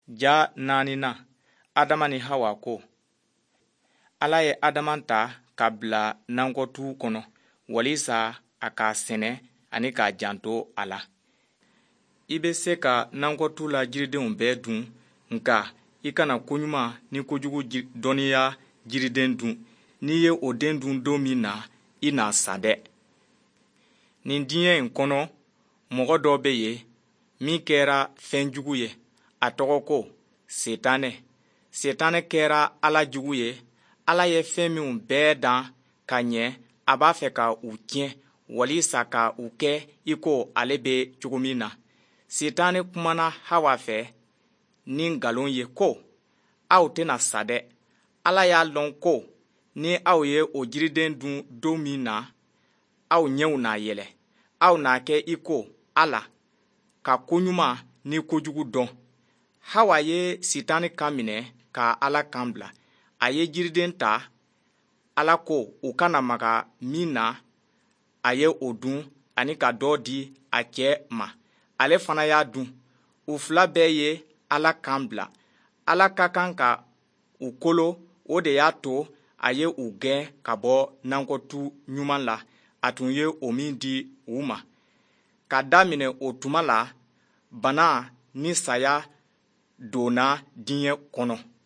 Ja naanina Adama ni Hawa ko Ala ye Adama ta ka bila nankɔtu kɔnɔ walisa a k'a sɛnɛ ani k'a janto a la. I bɛ se ka nankɔtu la jiridenw bɛɛ dun nka i kana koɲuman ni kojugu dɔnniya jiriden dun. N'i ye o den dun don min na i n'a sa dɛ. Nin diɲɛ in kɔnɔ mɔgɔ dɔ bɛ yen min kɛra fɛnjugu ye. A tɔgɔ ko Setanɛ. Setanɛ kɛra Ala jugu ye. Ala ye fɛn minnu bɛɛ dan ka ɲɛ a b'a fɛ ka u tiɲɛ walisa ka u kɛ i ko ale bɛ cogo min na. Setanɛ kumana Hawa fɛ ni nkalon ye ko aw tɛna sa dɛ. Ala y'a lɔn ko ni aw ye o jiriden dun don min na aw ɲɛw n'a yɛlɛ. Aw n'a kɛ i ko Ala ka koɲuman ni kojugu dɔn. Hawa ye Setanɛ kan minɛ ka Ala kan bila. A ye jiriden ta. Ala ko u kana maga min na a ye o dun ani ka dɔ di a cɛ ma. Ale fana y'a dun. U fila bɛɛ ye Ala kan bila. Ala ka kan ka u kolo, o de y'a to a ye u gɛn ka bɔ nankɔtu ɲuman la. A tun ye o min di u ma. Ka daminɛ o tuma la, bana ni saya donna diɲɛ kɔnɔ.